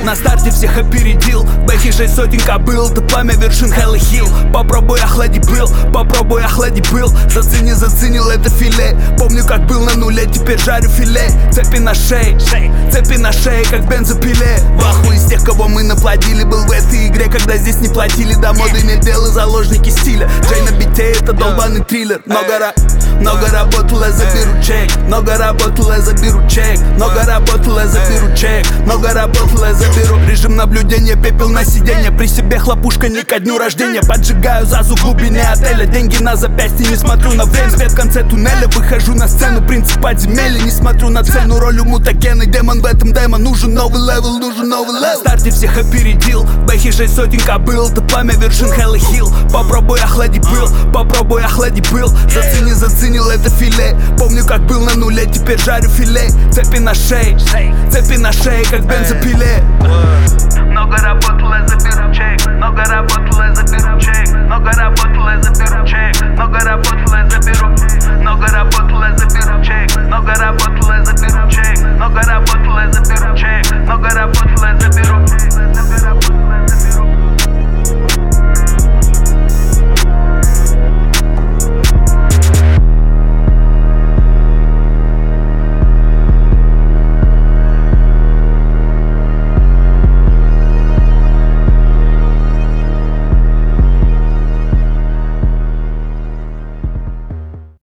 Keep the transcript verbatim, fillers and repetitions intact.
На старте всех опередил, бэхи шесть сотен кобыл, до пламя вершин Hell Hill. Попробуй охлади был, попробуй охлади был. Зацени, заценил это филе. Помню как был на нуле, теперь жарю филе. Цепи на шее, цепи на шее, как бензопиле. В ахуе из тех, кого мы наплодили. Был в этой игре, когда здесь не платили. До моды не делы, заложники стиля. Джей на бите, это долбаный триллер. Много раз Много работал, я заберу чек. Много работал, я заберу чек. Много работал, я заберу чек. Много работал, я заберу. Режим наблюдения, пепел на сиденье. При себе хлопушка не ко дню рождения. Поджигаю зазу в глубине отеля. Деньги на запястье, не смотрю на время. Свет в конце туннеля, выхожу на сцену. Принцип подземелья, не смотрю на цену. Роль у мутагена, демон в этом демо. Нужен новый левел, нужен новый левел. На старте всех опередил, бэхи шесть сотен кобыл, до пламя вершин Hell Hill. Попробуй охлади был, попробуй охлади был. Зацени, заценил это филе. Помню как был на нуле, теперь жарю филе. Цепи на шее, цепи на шее, как бензопиле. Много работал, я заберу чек. Много работал, я заберу чек. Много работал, я заберу чек. Много работал, я заберу. Много работал, я заберу чек. Много работал,